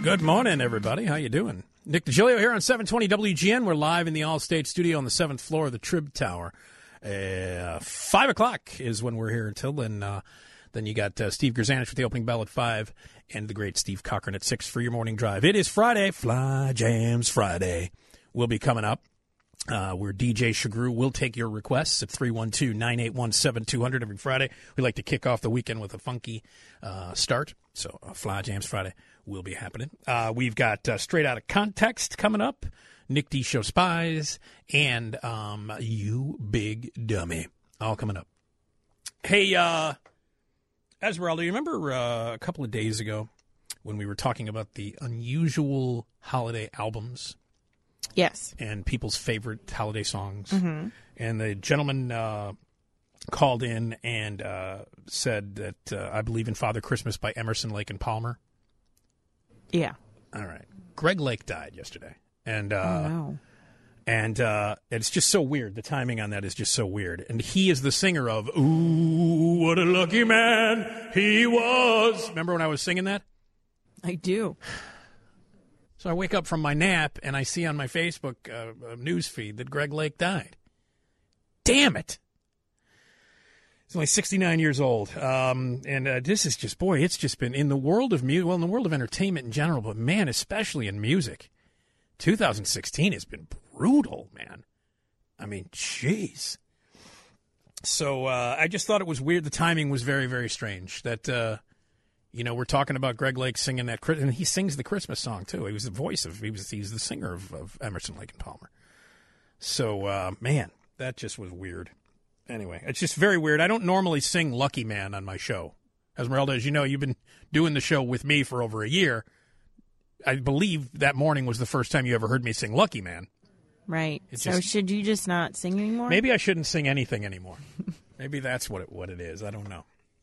Good morning, everybody. How you doing? Nick DiGilio here on 720 WGN. We're live in the All-State studio on the 7th floor of the Trib Tower. 5 o'clock is when we're here until then. Then you got Steve Grzanich with the opening bell at 5 and the great Steve Cochran at 6 for your morning drive. It is Friday. Fly Jams Friday will be coming up. Where DJ Shagru will take your requests at 312-981-7200 every Friday. We like to kick off the weekend with a funky start. So Fly Jams Friday will be happening. We've got Straight Outta Context coming up, Nick D Show Spies, and You Big Dummy, all coming up. Hey, Esmeralda, you remember a couple of days ago when we were talking about the unusual holiday albums? Yes. And people's favorite holiday songs. Mm-hmm. And the gentleman called in and said that I Believe in Father Christmas by Emerson, Lake and Palmer. Yeah. All right. Greg Lake died yesterday. And no. And it's just so weird. The timing on that is just so weird. And he is the singer of Ooh, What a Lucky Man He Was. Remember when I was singing that? I do. So I wake up from my nap, and I see on my Facebook news feed that Greg Lake died. Damn it. He's only 69 years old. And this is just, boy, it's just been in the world of music, well, in the world of entertainment in general, but, man, especially in music, 2016 has been brutal, man. I mean, jeez. So I just thought it was weird. The timing was very, very strange that we're talking about Greg Lake singing that, and he sings the Christmas song too. He was the voice of, he's the singer of Emerson, Lake and Palmer. So, man, that just was weird. Anyway, it's just very weird. I don't normally sing Lucky Man on my show. Esmeralda, as you know, you've been doing the show with me for over a year. I believe that morning was the first time you ever heard me sing Lucky Man. Right. So should you just not sing anymore? Maybe I shouldn't sing anything anymore. Maybe that's what it is. I don't know.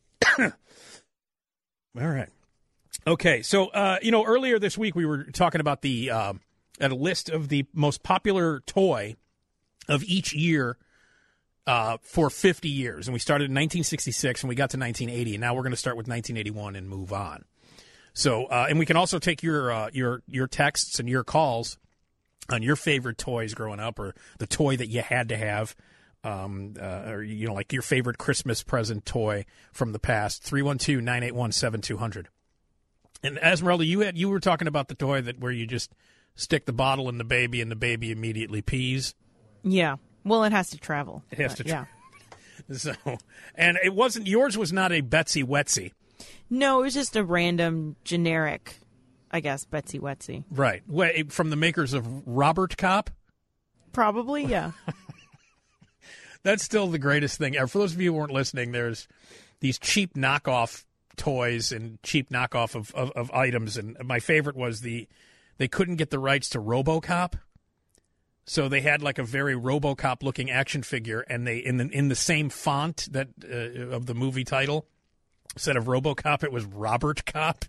All right. Okay. So, earlier this week we were talking about at a list of the most popular toy of each year for 50 years. And we started in 1966 and we got to 1980. And now we're going to start with 1981 and move on. So, and we can also take your texts and your calls on your favorite toys growing up, or the toy that you had to have. Like your favorite Christmas present toy from the past, 312-981-7200. And Esmeralda, you were talking about the toy where you just stick the bottle in the baby and the baby immediately pees. Yeah. Well, it has to travel. It has to travel. Yeah. So, and yours was not a Betsy Wetsy. No, it was just a random generic, I guess, Betsy Wetsy. Right. From the makers of Robert Cop? Probably, yeah. That's still the greatest thing ever. For those of you who weren't listening, there's these cheap knockoff toys and cheap knockoff of items. And my favorite was they couldn't get the rights to RoboCop. So they had like a very RoboCop-looking action figure, and they in the same font that of the movie title, instead of RoboCop, it was Robert Cop.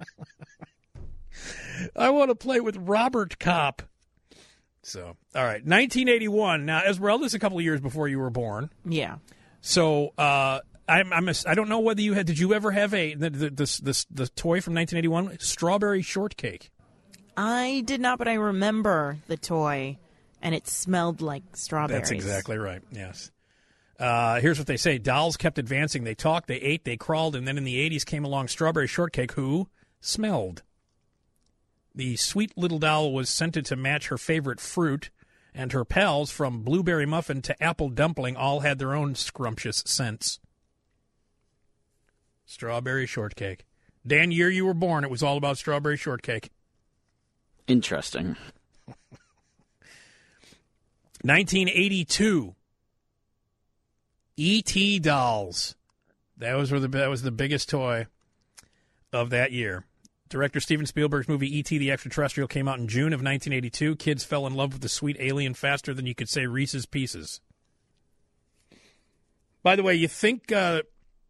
I want to play with Robert Cop. So, all right, 1981. Now, Esmeralda's a couple of years before you were born. Yeah. So, I don't know whether you had. Did you ever have the toy from 1981, Strawberry Shortcake? I did not, but I remember the toy, and it smelled like strawberries. That's exactly right. Yes. Here's what they say: dolls kept advancing. They talked, they ate, they crawled, and then in the 80s came along Strawberry Shortcake, who smelled. The sweet little doll was scented to match her favorite fruit, and her pals, from blueberry muffin to apple dumpling, all had their own scrumptious scents. Strawberry Shortcake. Dan, year you were born, it was all about Strawberry Shortcake. Interesting. 1982. E.T. dolls. That was the biggest toy of that year. Director Steven Spielberg's movie E.T. the Extraterrestrial came out in June of 1982. Kids fell in love with the sweet alien faster than you could say Reese's Pieces. By the way, you think the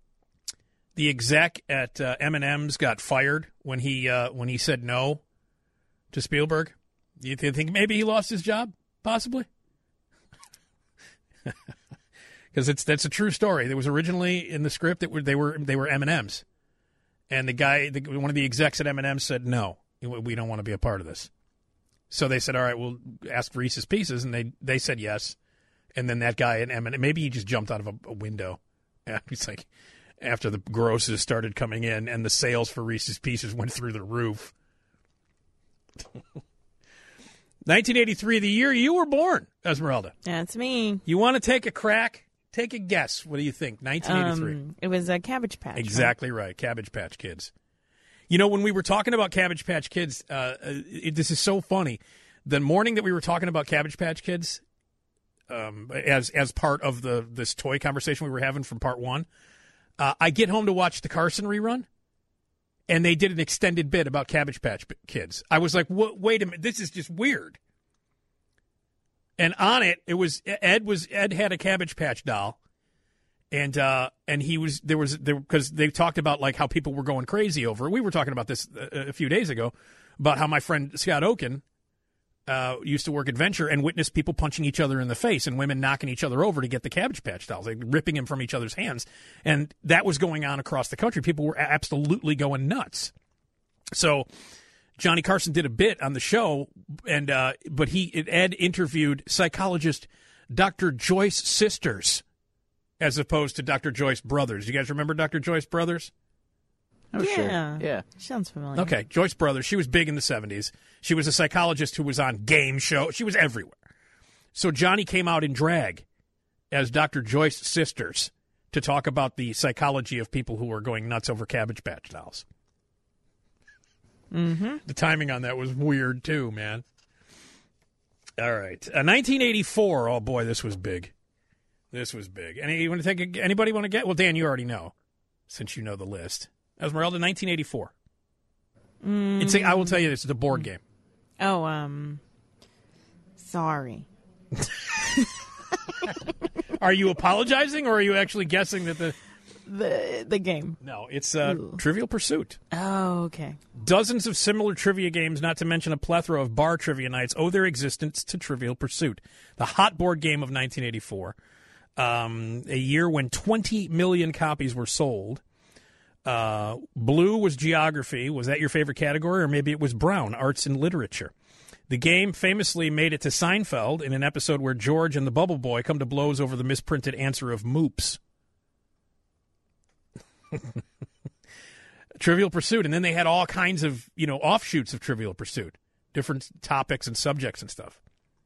exec at M&M's got fired when he said no to Spielberg? You think maybe he lost his job? Possibly? Because that's a true story. There was originally in the script that they were M&Ms. And the guy, one of the execs at M&M said no. We don't want to be a part of this. So they said, all right, we'll ask Reese's Pieces, and they said yes. And then that guy at M&M, maybe he just jumped out of a window. Yeah, he's like, after the grosses started coming in and the sales for Reese's Pieces went through the roof. 1983, the year you were born, Esmeralda. That's me. You want to take a crack? Take a guess. What do you think? 1983. It was a Cabbage Patch. Exactly right. Cabbage Patch Kids. You know, when we were talking about Cabbage Patch Kids, this is so funny. The morning that we were talking about Cabbage Patch Kids, as part of this toy conversation we were having from part one, I get home to watch the Carson rerun, and they did an extended bit about Cabbage Patch Kids. I was like, wait a minute, this is just weird. And on it, Ed had a Cabbage Patch doll, and because they talked about like how people were going crazy over it. We were talking about this a few days ago about how my friend Scott Oaken used to work at Venture and witnessed people punching each other in the face and women knocking each other over to get the Cabbage Patch dolls, like ripping them from each other's hands. And that was going on across the country. People were absolutely going nuts. So Johnny Carson did a bit on the show, and but Ed interviewed psychologist Dr. Joyce Sisters as opposed to Dr. Joyce Brothers. You guys remember Dr. Joyce Brothers? Oh, yeah. sure. Yeah. Sounds familiar. Okay, Joyce Brothers. She was big in the 70s. She was a psychologist who was on game show. She was everywhere. So Johnny came out in drag as Dr. Joyce Sisters to talk about the psychology of people who are going nuts over Cabbage Patch dolls. Mm-hmm. The timing on that was weird, too, man. All right. 1984. Oh, boy, this was big. This was big. Anybody want to get? Well, Dan, you already know, since you know the list. Esmeralda, 1984. I will tell you this. It's a board game. Oh, sorry. Are you apologizing, or are you actually guessing that the game? No, it's Trivial Pursuit. Oh, okay. Dozens of similar trivia games, not to mention a plethora of bar trivia nights, owe their existence to Trivial Pursuit, the hot board game of 1984, a year when 20 million copies were sold. Blue was geography. Was that your favorite category? Or maybe it was brown, arts and literature. The game famously made it to Seinfeld in an episode where George and the Bubble Boy come to blows over the misprinted answer of moops. Trivial Pursuit. And then they had all kinds of, offshoots of Trivial Pursuit, different topics and subjects and stuff.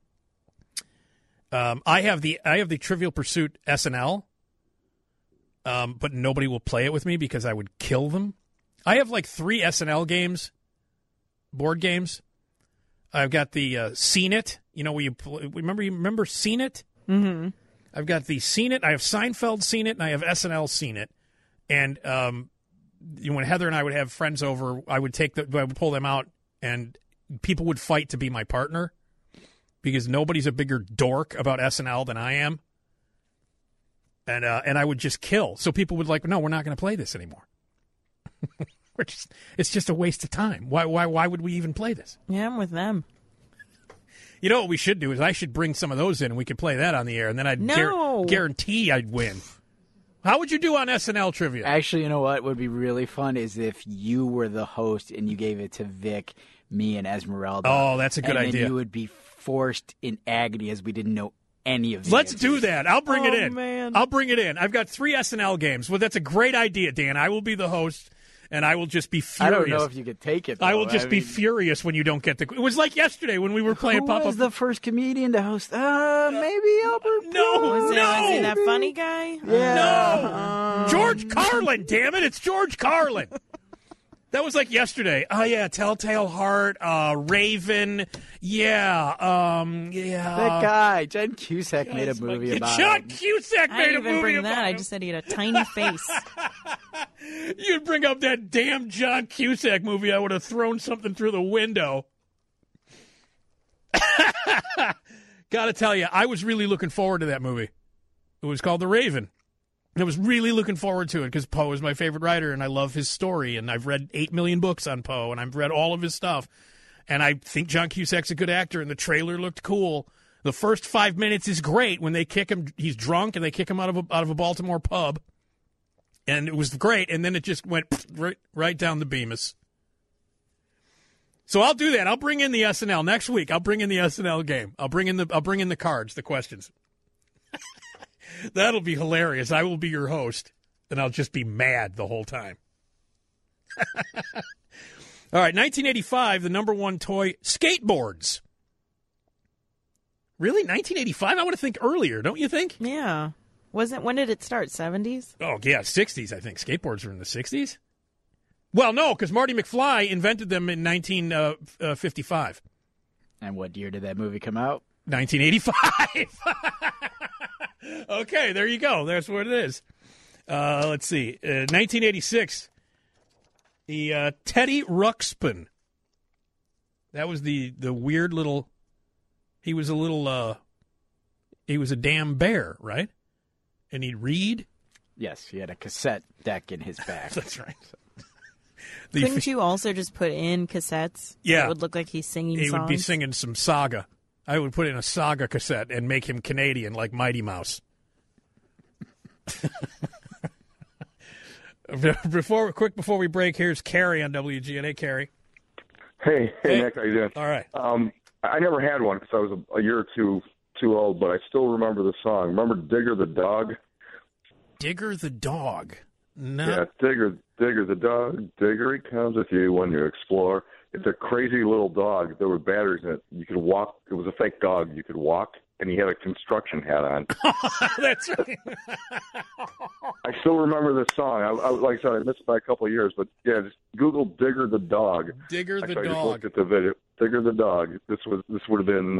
I have the Trivial Pursuit SNL. But nobody will play it with me because I would kill them. I have like 3 SNL games, board games. I've got the Seen It. Where you remember Seen It? Mm-hmm. I've got the Seen It. I have Seinfeld Seen It, and I have SNL Seen It. And when Heather and I would have friends over, I would pull them out, and people would fight to be my partner because nobody's a bigger dork about SNL than I am. And I would just kill. So people would no, we're not going to play this anymore. It's just a waste of time. Why would we even play this? Yeah, I'm with them. You know what we should do is I should bring some of those in and we could play that on the air, and then I'd guarantee I'd win. How would you do on SNL trivia? Actually, you know what would be really fun is if you were the host and you gave it to Vic, me, and Esmeralda. Oh, that's a good idea. And then you would be forced in agony as we didn't know any of the Let's answers. do that. I'll bring it in. Man. I'll bring it in. I've got 3 SNL games. Well, that's a great idea, Dan. I will be the host, and I will just be furious. I don't know if you could take it, though. I will just be furious when you don't get the... It was like yesterday when we were playing Who Pop-Up. was the first comedian to host? Maybe Albert No, Was he no. that funny guy? No. George Carlin, damn it. It's George Carlin. That was like yesterday. Oh, yeah, Telltale Heart, Raven. Yeah. That guy, John Cusack, made a movie about John him. Cusack I made a didn't even movie bring about that. I him. just said he had a tiny face. You'd bring up that damn John Cusack movie, I would have thrown something through the window. Gotta tell you, I was really looking forward to that movie. It was called The Raven. I was really looking forward to it because Poe is my favorite writer, and I love his story, and I've read 8 million books on Poe, and I've read all of his stuff. And I think John Cusack's a good actor, and the trailer looked cool. The first 5 minutes is great when they kick him. He's drunk, and they kick him out of a Baltimore pub. And it was great, and then it just went right down the Bemis. So I'll do that. I'll bring in the SNL next week. I'll bring in the SNL game. I'll bring in the cards, the questions. That'll be hilarious. I will be your host, and I'll just be mad the whole time. All right, 1985, the number one toy, skateboards. Really? 1985? I want to think earlier, don't you think? Yeah. When did it start? 70s? Oh, yeah, 60s, I think. Skateboards were in the 60s? Well, no, because Marty McFly invented them in 1955. And what year did that movie come out? 1985. Okay, there you go. That's what it is. Let's see. 1986, the Teddy Ruxpin. That was the weird little... He was a damn bear, right? And he'd read? Yes, he had a cassette deck in his back. That's right. Couldn't you also just put in cassettes? Yeah. It would look like he's singing He songs? would be singing some Saga. I would put in a Saga cassette and make him Canadian like Mighty Mouse. Before we break, here's Carrie on WGN. Hey, Carrie. Hey, Nick, how you doing? All right. I never had one because I was a year or two old, but I still remember the song. Remember Digger the dog? Digger the dog. No. Yeah, Digger the dog. Digger, he comes with you when you explore. It's a crazy little dog. There were batteries in it. You could walk. It was a fake dog. You could walk, and he had a construction hat on. That's right. I still remember this song. I like I said, I missed it by a couple of years, but yeah, just Google Digger the dog. Digger the Actually, I just dog. looked at the video. Digger the dog. This would have been,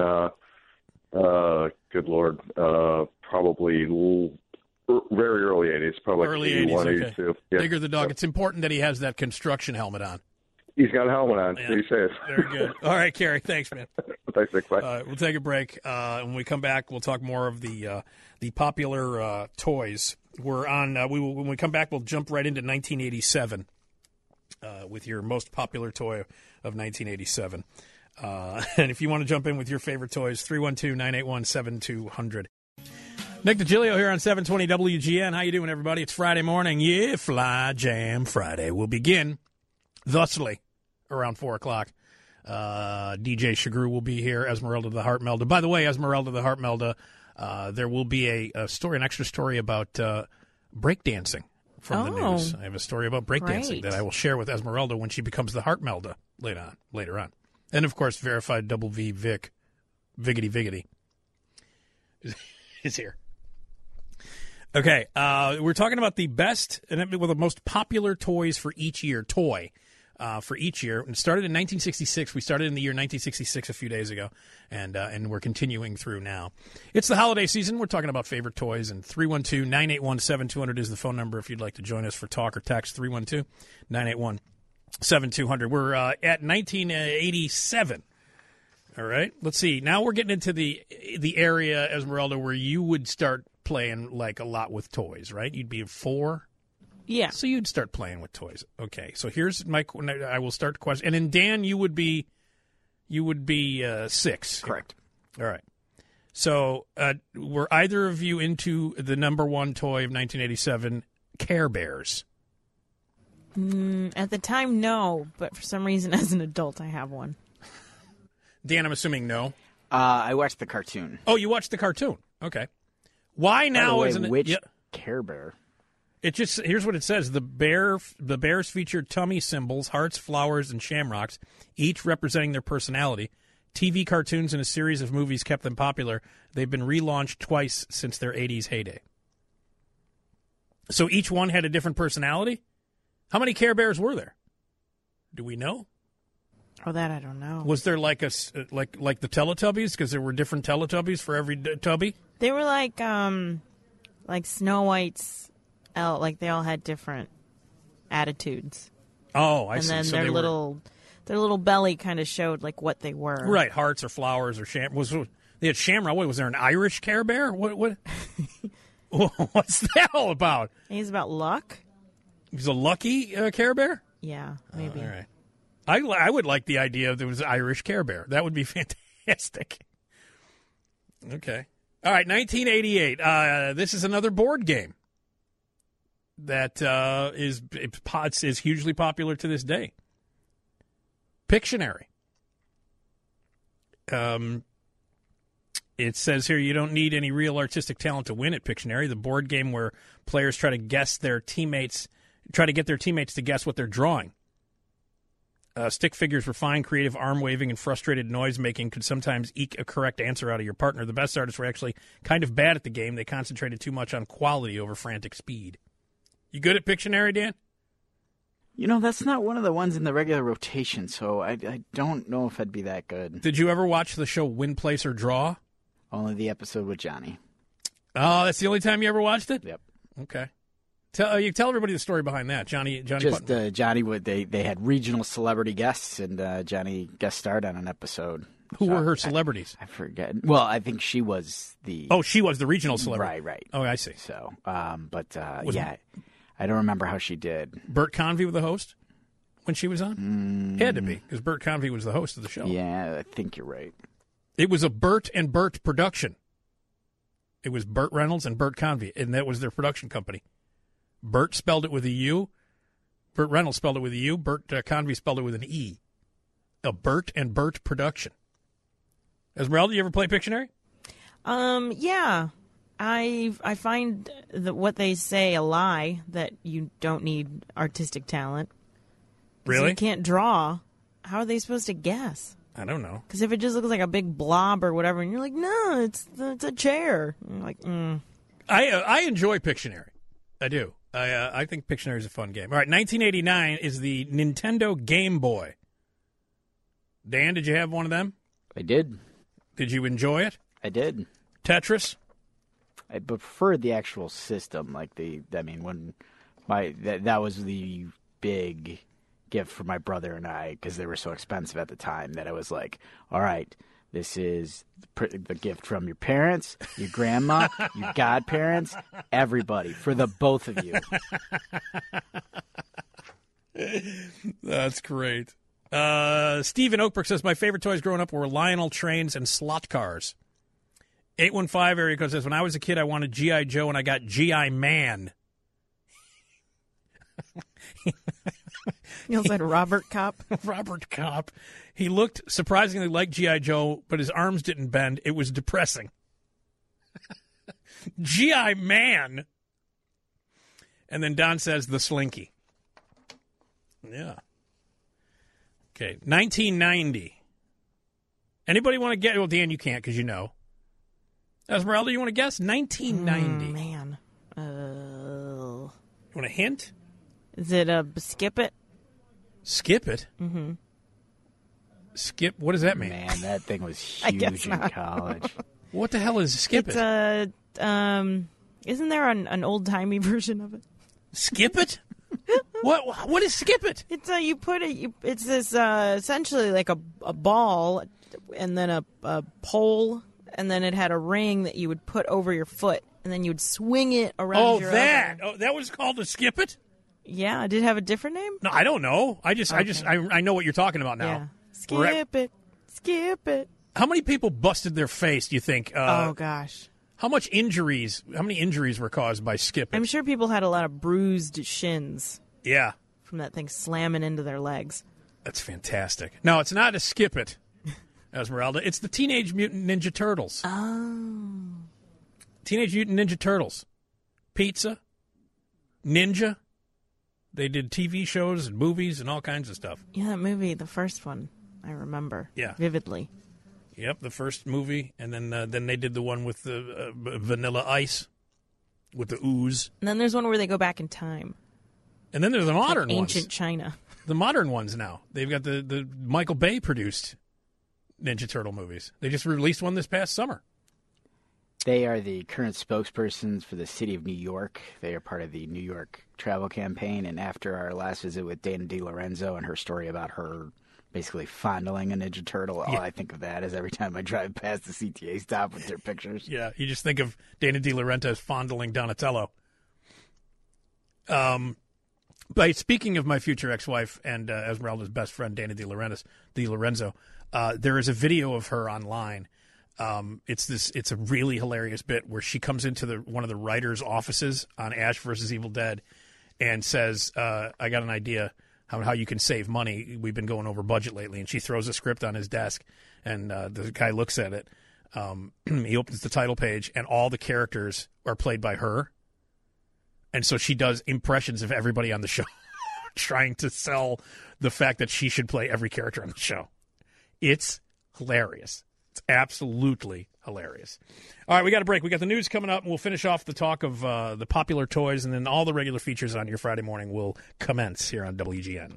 good Lord, probably very early 80s, probably Early like 81, 80s, okay. 82. Yeah. Digger the dog. It's important that he has that construction helmet on. He's got a helmet on. Yeah. So you say it. Very good. All right, Carrie. Thanks, man. Thanks, Nick. Bye. We'll take a break. When we come back, we'll talk more of the popular toys. We're on. When we come back, we'll jump right into 1987 with your most popular toy of 1987. And if you want to jump in with your favorite toys, 312-981-7200. Nick DiGilio here on 720 WGN. How you doing, everybody? It's Friday morning. Yeah, Fly Jam Friday. We'll begin thusly around 4 o'clock. DJ Shagru will be here. Esmeralda the Heart Melda. By the way, Esmeralda the Heart Melda, there will be an extra story about breakdancing from the news. I have a story about breakdancing that I will share with Esmeralda when she becomes the Heart Melda later on. And, of course, verified Double V Vic, Viggity, is here. Okay, we're talking about the best and the most popular toys for each year. For each year. And started in 1966. We started in the year 1966 a few days ago, and we're continuing through now. It's the holiday season. We're talking about favorite toys, and 312-981-7200 is the phone number if you'd like to join us for talk or text, 312-981-7200. We're at 1987. All right, let's see. Now we're getting into the area, Esmeralda, where you would start playing like a lot with toys, right? You'd be 4. Yeah. So you'd start playing with toys. Okay. So here's I will start the question. And then Dan, you would be 6. Correct. All right. So were either of you into the number one toy of 1987, Care Bears? At the time, no. But for some reason, as an adult, I have one. Dan, I'm assuming no. I watched the cartoon. Oh, you watched the cartoon. Okay. Why now isn't it? Which Care Bear? It just here's what it says: the bears featured tummy symbols, hearts, flowers, and shamrocks, each representing their personality. TV cartoons and a series of movies kept them popular. They've been relaunched twice since their 80s heyday. So each one had a different personality? How many Care Bears were there? Do we know? Oh, that I don't know. Was there like like the Teletubbies? Because there were different Teletubbies for every tubby? They were like Snow White's. Like they all had different attitudes. Oh, I and see. And then so their little belly kind of showed like what they were. Right, hearts or flowers or they had shamrock. What was there, an Irish Care Bear? What? What's that all about? He's about luck. He's a lucky Care Bear. Yeah, maybe. All right. I would like the idea if there was an Irish Care Bear. That would be fantastic. Okay. All right, 1988. This is another board game that is hugely popular to this day. Pictionary. It says here you don't need any real artistic talent to win at Pictionary, the board game where players try to get their teammates to guess what they're drawing. Stick figures for fine, creative arm waving and frustrated noise making could sometimes eke a correct answer out of your partner. The best artists were actually kind of bad at the game. They concentrated too much on quality over frantic speed. You good at Pictionary, Dan? You know, that's not one of the ones in the regular rotation, so I don't know if I'd be that good. Did you ever watch the show Win, Place, or Draw? Only the episode with Johnny. Oh, that's the only time you ever watched it? Yep. Okay. You tell everybody the story behind that. Johnny Just Putnam. Johnny would they had regional celebrity guests, and Johnny guest starred on an episode. Who were her celebrities? I forget. Well, I think she was the. Oh, she was the regional celebrity. Right. Oh, I see. So, yeah, I don't remember how she did. Bert Convy was the host when she was on? Had to be, because Bert Convy was the host of the show. Yeah, I think you're right. It was a Bert and Bert production. It was Burt Reynolds and Bert Convy, and that was their production company. Bert spelled it with a U. Burt Reynolds spelled it with a U. Bert Convy spelled it with an E. A Bert and Bert production. Esmeralda, you ever play Pictionary? Yeah. I find that what they say a lie, that you don't need artistic talent. 'Cause Really? you can't draw. How are they supposed to guess? I don't know. Because if it just looks like a big blob or whatever, and you're like, no, it's a chair. And you're like, I enjoy Pictionary. I do. I think Pictionary is a fun game. All right, 1989 is the Nintendo Game Boy. Dan, did you have one of them? I did. Did you enjoy it? I did. Tetris? I preferred the actual system. Like when that was the big gift for my brother and I, because they were so expensive at the time, that I was like, all right, this is the gift from your parents, your grandma, your godparents, everybody, for the both of you. That's great. Steve in Oakbrook says, my favorite toys growing up were Lionel trains and slot cars. 815 area code says, when I was a kid, I wanted G.I. Joe, and I got G.I. Man. you also had Robert Kopp. Robert Kopp. He looked surprisingly like G.I. Joe, but his arms didn't bend. It was depressing. G.I. Man. And then Don says, the Slinky. Yeah. Okay, 1990. Anybody want to get? Well, Dan, you can't because you know. Esmeralda, you want to guess? 1990. Man. You want a hint? Is it a Skip It? Skip It? Mm-hmm. Skip? What does that mean? Man, that thing was huge in college. What the hell is Skip It? Isn't there an old-timey version of it? Skip It? What is Skip It? It's you put it. It's this essentially like a ball, and then a pole, and then it had a ring that you would put over your foot, and then you would swing it around. That was called a Skip It? Yeah, did it have a different name? No, I don't know. I know what you're talking about now. Yeah. Skip it. How many people busted their face, do you think? Oh gosh. How many injuries were caused by Skip It? I'm sure people had a lot of bruised shins. Yeah. From that thing slamming into their legs. That's fantastic. No, it's not a Skip It, Esmeralda. It's the Teenage Mutant Ninja Turtles. Oh. Teenage Mutant Ninja Turtles. Pizza. Ninja. They did TV shows and movies and all kinds of stuff. Yeah, that movie, the first one, I remember. Yeah. Vividly. Yep, the first movie, and then they did the one with the Vanilla Ice, with the ooze. And then there's one where they go back in time. And then there's the modern like ones. Ancient China. The modern ones now. They've got the Michael Bay produced Ninja Turtle movies. They just released one this past summer. They are the current spokespersons for the city of New York. They are part of the New York travel campaign. And after our last visit with Dana DiLorenzo and her story about her basically fondling a Ninja Turtle, all I think of that is every time I drive past the CTA stop with their pictures. Yeah, you just think of Dana DiLorenzo fondling Donatello. But speaking of my future ex-wife and Esmeralda's best friend, Dana DiLorenzo, there is a video of her online. It's a really hilarious bit where she comes into one of the writers' offices on Ash vs. Evil Dead and says, I got an idea. how you can save money. We've been going over budget lately, and she throws a script on his desk, and the guy looks at it. He opens the title page, and all the characters are played by her. And so she does impressions of everybody on the show, trying to sell the fact that she should play every character on the show. It's hilarious. It's absolutely hilarious. All right, we got a break. We got the news coming up, and we'll finish off the talk of the popular toys, and then all the regular features on your Friday morning will commence here on WGN.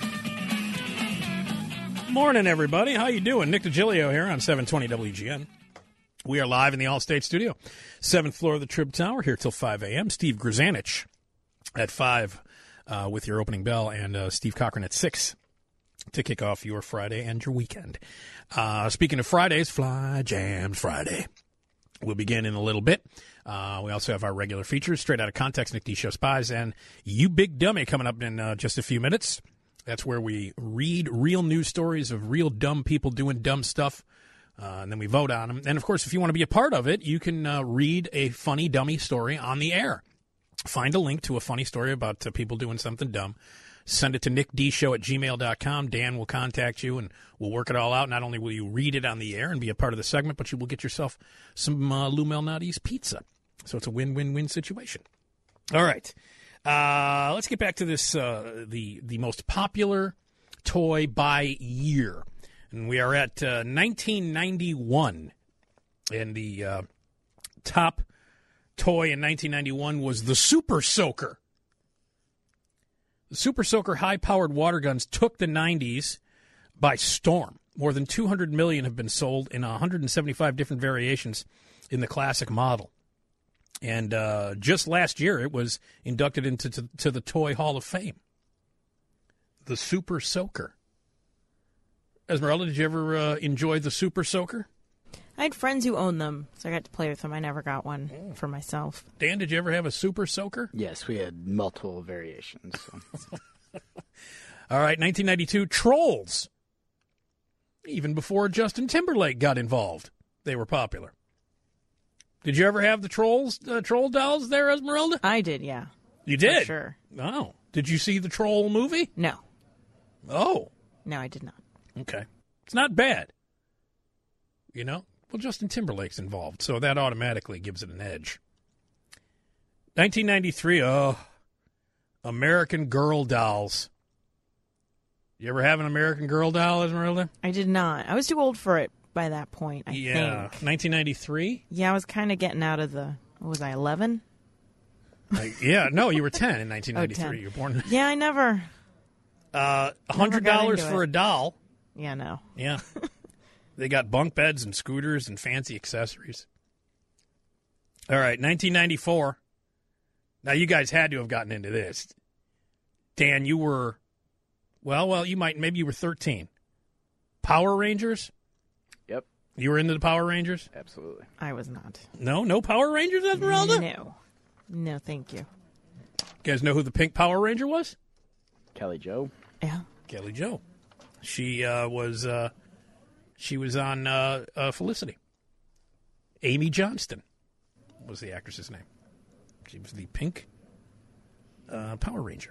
Morning, everybody. How you doing? Nick DiGilio here on 720 WGN. We are live in the Allstate studio, 7th floor of the Trib Tower, here till 5 a.m. Steve Grzanich at 5 with your opening bell, and Steve Cochran at 6 to kick off your Friday and your weekend. Speaking of Fridays, Fly Jams Friday will begin in a little bit. We also have our regular features, Straight Out of Context, Nick D. Show Spies, and You Big Dummy coming up in just a few minutes. That's where we read real news stories of real dumb people doing dumb stuff, and then we vote on them. And, of course, if you want to be a part of it, you can read a funny dummy story on the air. Find a link to a funny story about people doing something dumb. Send it to nickdshow@gmail.com. Dan will contact you, and we'll work it all out. Not only will you read it on the air and be a part of the segment, but you will get yourself some Lou Malnati's pizza. So it's a win-win-win situation. All right. Let's get back to this, the most popular toy by year. And we are at 1991. And the top toy in 1991 was the Super Soaker. The Super Soaker high-powered water guns took the 90s by storm. More than 200 million have been sold in 175 different variations in the classic model. And just last year, it was inducted into to the Toy Hall of Fame. The Super Soaker. Esmeralda, did you ever enjoy the Super Soaker? I had friends who owned them, so I got to play with them. I never got one for myself. Dan, did you ever have a Super Soaker? Yes, we had multiple variations. So. All right, 1992, Trolls. Even before Justin Timberlake got involved, they were popular. Did you ever have the troll dolls there, Esmeralda? I did, yeah. You did? For sure. Oh. Did you see the Troll movie? No. Oh. No, I did not. Okay. It's not bad. You know? Well, Justin Timberlake's involved, so that automatically gives it an edge. 1993, American Girl dolls. You ever have an American Girl doll, Esmeralda? I did not. I was too old for it by that point, I think. 1993? Yeah, I was kind of getting out of the, what was I, 11? No, you were 10 in 1993. Oh, 10. You were born. Yeah, I never. $100 for a doll. Yeah, no. Yeah. They got bunk beds and scooters and fancy accessories. All right, 1994. Now, you guys had to have gotten into this. Dan, you were, maybe you were 13. Power Rangers? Yep. You were into the Power Rangers? Absolutely. I was not. No Power Rangers, Esmeralda? No, thank you. You guys know who the pink Power Ranger was? Kelly Jo. Yeah. Kelly Jo. She was on Felicity. Amy Johnston was the actress's name. She was the pink Power Ranger.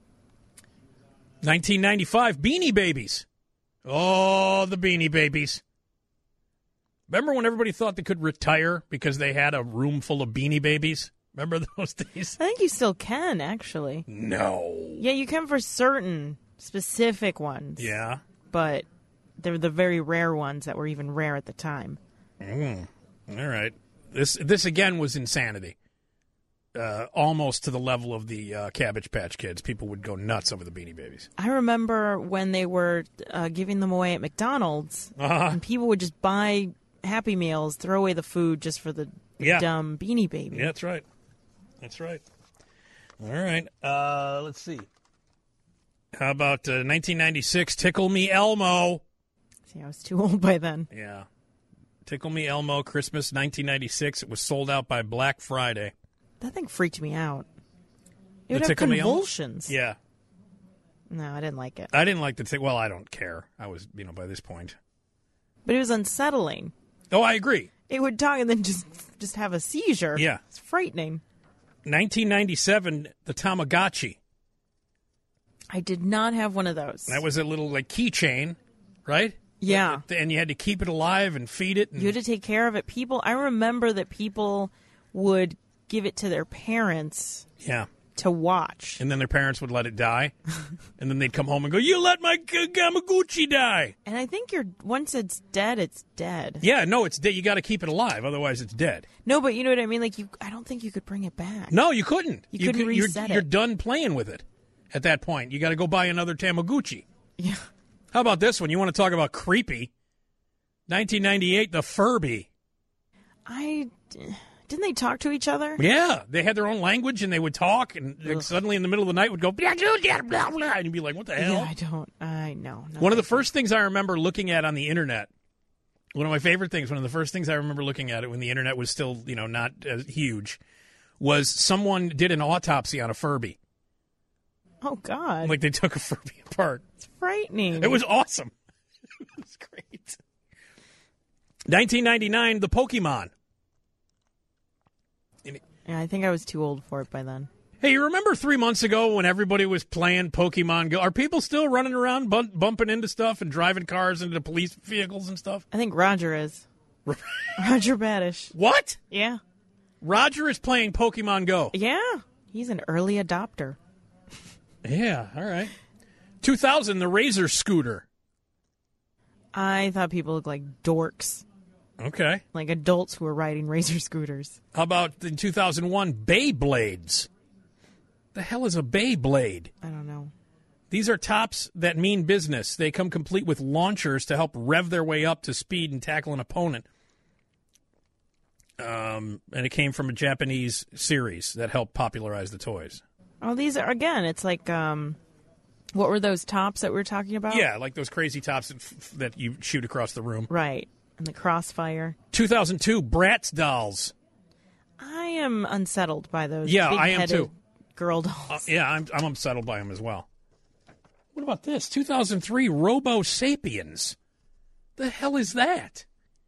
1995, Beanie Babies. Oh, the Beanie Babies. Remember when everybody thought they could retire because they had a room full of Beanie Babies? Remember those days? I think you still can, actually. No. Yeah, you can for certain specific ones. Yeah. But they're the very rare ones that were even rare at the time. All right. This again was insanity. Almost to the level of the Cabbage Patch Kids. People would go nuts over the Beanie Babies. I remember when they were giving them away at McDonald's, and people would just buy Happy Meals, throw away the food just for the dumb Beanie Baby. Yeah, that's right. That's right. All right. Let's see. How about 1996, Tickle Me Elmo? See, I was too old by then. Yeah. Tickle Me Elmo, Christmas 1996. It was sold out by Black Friday. That thing freaked me out. It The would have Tickle Me Elmo? convulsions. Yeah. No, I didn't like it. I didn't like the thing. Well, I don't care. I was, by this point. But it was unsettling. Oh, I agree. It would talk and then just have a seizure. Yeah. It's frightening. 1997, the Tamagotchi. I did not have one of those. That was a little like keychain, right? Yeah. And you had to keep it alive and feed it. And... You had to take care of it. I remember that people would give it to their parents. Yeah. To watch. And then their parents would let it die. And then they'd come home and go, you let my Gamaguchi die. And I think once it's dead, it's dead. Yeah, no, it's dead. You got to keep it alive. Otherwise, it's dead. No, but you know what I mean? Like, I don't think you could bring it back. No, you couldn't. You couldn't reset You're done playing with it at that point. You got to go buy another Tamagotchi. Yeah. How about this one? You want to talk about creepy? 1998, the Furby. Didn't they talk to each other? Yeah, they had their own language, and they would talk, and like, suddenly in the middle of the night would go, blah, blah, blah, blah, and you'd be like, what the hell? Yeah, I know. One of the first things I remember looking at on the internet, one of my favorite things, one of the first things I remember looking at it when the internet was still, not as huge, was someone did an autopsy on a Furby. Oh, God. Like they took a Furby apart. It's frightening. It was awesome. It was great. 1999, the Pokemon. Yeah, I think I was too old for it by then. Hey, you remember 3 months ago when everybody was playing Pokemon Go? Are people still running around bumping into stuff and driving cars into police vehicles and stuff? I think Roger is. Roger Badish. What? Yeah. Roger is playing Pokemon Go. Yeah. He's an early adopter. Yeah, all right. 2000, the Razor scooter. I thought people looked like dorks. Okay. Like adults who were riding Razor scooters. How about in 2001, Beyblades? The hell is a Beyblade? I don't know. These are tops that mean business. They come complete with launchers to help rev their way up to speed and tackle an opponent. And it came from a Japanese series that helped popularize the toys. Oh, these are, again, it's like, what were those tops that we were talking about? Yeah, like those crazy tops that you shoot across the room. Right. And the crossfire. 2002, Bratz dolls. I am unsettled by those. Yeah, I am too. Girl dolls. Yeah, I'm unsettled by them as well. What about this? 2003, Robo Sapiens. The hell is that?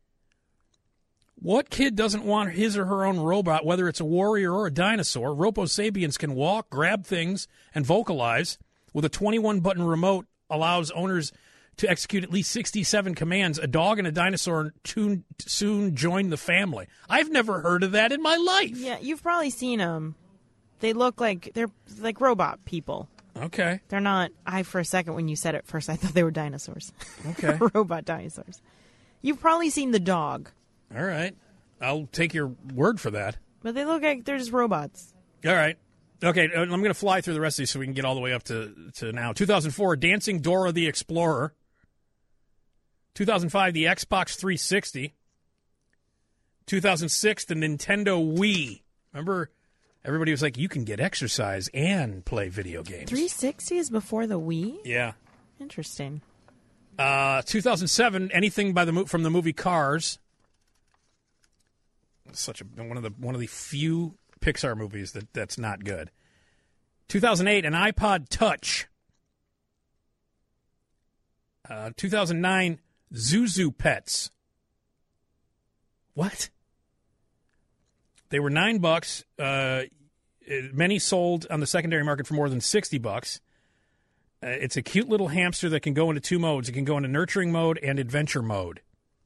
What kid doesn't want his or her own robot, whether it's a warrior or a dinosaur? Robo Sapiens can walk, grab things, and vocalize. With a 21-button remote, allows owners to execute at least 67 commands. A dog and a dinosaur soon join the family. I've never heard of that in my life. Yeah, you've probably seen them. They're like robot people. Okay. They're not. For a second when you said it first, I thought they were dinosaurs. Okay. Robot dinosaurs. You've probably seen the dog. All right. I'll take your word for that. But they look like they're just robots. All right. Okay, I'm going to fly through the rest of these so we can get all the way up to now. 2004, Dancing Dora the Explorer. 2005, the Xbox 360. 2006, the Nintendo Wii. Remember, everybody was like, you can get exercise and play video games. 360 is before the Wii? Yeah. Interesting. 2007, anything from the movie Cars. One of the few Pixar movies that's not good. 2008, an iPod Touch. 2009, Zuzu Pets. What? They were $9. Many sold on the secondary market for more than $60. It's a cute little hamster that can go into two modes. It can go into nurturing mode and adventure mode.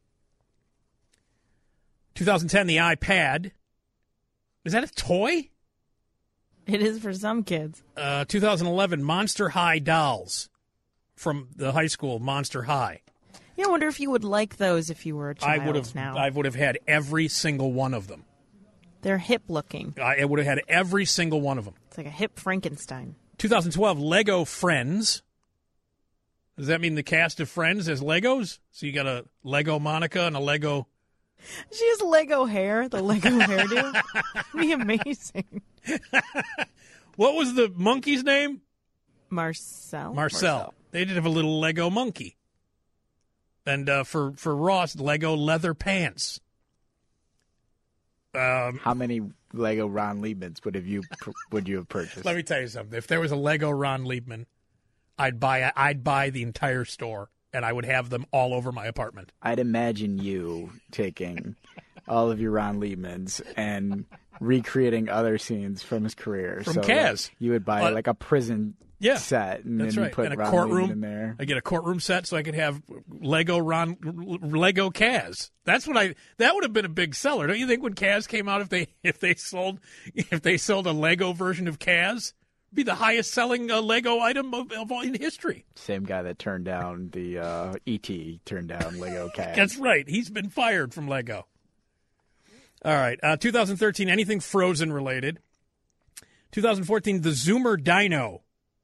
2010, the iPad. Is that a toy? It is for some kids. 2011, Monster High dolls from the high school Monster High. Yeah, I wonder if you would like those if you were a child now. I would have had every single one of them. They're hip looking. I would have had every single one of them. It's like a hip Frankenstein. 2012, Lego Friends. Does that mean the cast of Friends has Legos? So you got a Lego Monica and a Lego... She has Lego hair, the Lego hairdo. That'd be amazing. What was the monkey's name? Marcel. They did have a little Lego monkey. And for Ross, Lego leather pants. How many Lego Ron Liebmans would you have purchased? Let me tell you something. If there was a Lego Ron Liebman, I'd buy the entire store. And I would have them all over my apartment. I'd imagine you taking all of your Ron Liebmans and recreating other scenes from his career. From Kaz. Like, you would buy like a prison Yeah, set, and that's then right. you put And a Ron courtroom Lehman in there. I get a courtroom set so I could have Lego Kaz. That would have been a big seller, don't you think? When Kaz came out, if they sold a Lego version of Kaz, it'd be the highest selling Lego item of all in history. Same guy that turned down the E.T. turned down Lego Cats. That's right. He's been fired from Lego. All right, 2013, anything Frozen related. 2014, the Zoomer Dino.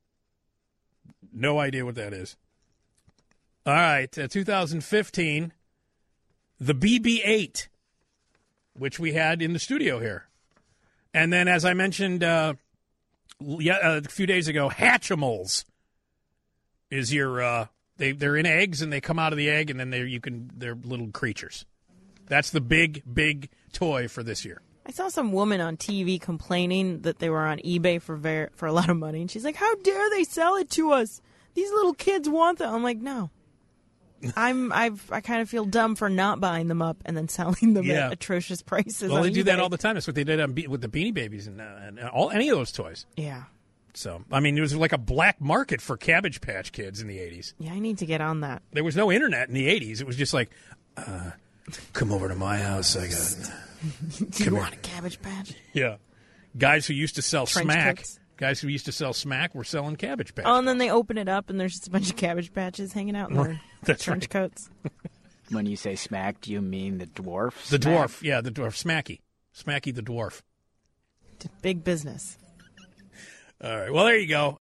No idea what that is. All right, 2015, the BB-8, which we had in the studio here. And then, as I mentioned a few days ago, Hatchimals is your they're in eggs and they come out of the egg and then they're little creatures. That's the big toy for this year. I saw some woman on TV complaining that they were on eBay for a lot of money, and she's like, "How dare they sell it to us? These little kids want them." I'm like, "No." I kind of feel dumb for not buying them up and then selling them at atrocious prices. Well, on they do eBay. that all the time. That's what they did with the Beanie Babies and any of those toys. Yeah. So, I mean, there was like a black market for Cabbage Patch Kids in the 80s. Yeah, I need to get on that. There was no internet in the 80s. It was just like, come over to my house. I got. Do you want a Cabbage Patch? Yeah. Guys who used to sell Trench Smack. coats. Guys who used to sell Smack were selling Cabbage Patch. Oh, and then they open it up, and there's just a bunch of Cabbage Patches hanging out in their That's trench right. coats. When you say Smack, do you mean the dwarf? The Smack? dwarf. Yeah, the dwarf. Smacky the dwarf. Big business. All right. Well, there you go.